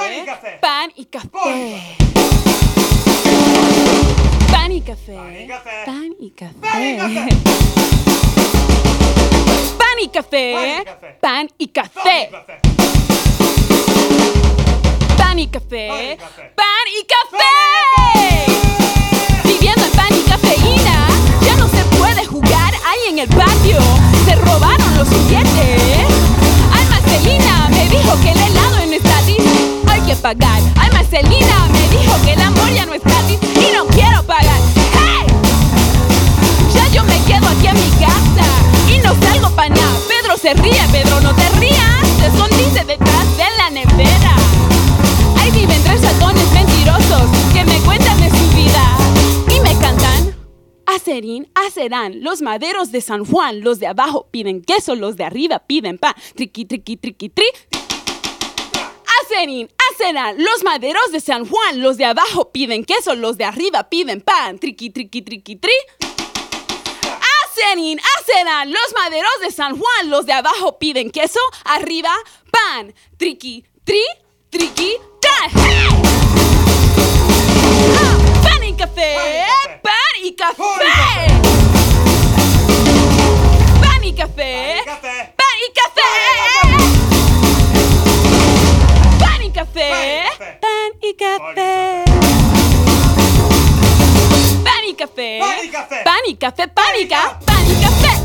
Pan y café. Pan y café. Pan y café. Pan y café. Pan y café. Pan y café. Pan y café. Viviendo en pan y cafeína, ya no se puede jugar ahí en el patio. Se robaron los juguetes. Ay, Marcelina me dijo que el helado no es gratis. Hay que pagar. Ay, Marcelina me dijo que el amor ya no es gratis y no quiero pagar. ¡Hey! Ya yo me quedo aquí en mi casa y no salgo pa' nada. Pedro se ríe, Pedro no te rías. Te escondiste detrás de la nevera. Ahí viven tres ratones mentirosos que me cuentan de su vida y me cantan: Acerín, acerán, los maderos de San Juan, los de abajo piden queso, los de arriba piden pan. Triqui, triqui, triqui, tri. Acerín, acerán, los maderos de San Juan, los de abajo piden queso, los de arriba piden pan. Triqui, triqui, triqui, tri. Acerín, acerán, los maderos de San Juan, los de abajo piden queso, arriba pan. Triqui, tri, triqui, tra. Pan y café. Pan y café. Pan y café. Pan y café. Pan y café. Pan y café. Pan y café. Pan y café. Pan y café. Pan y café.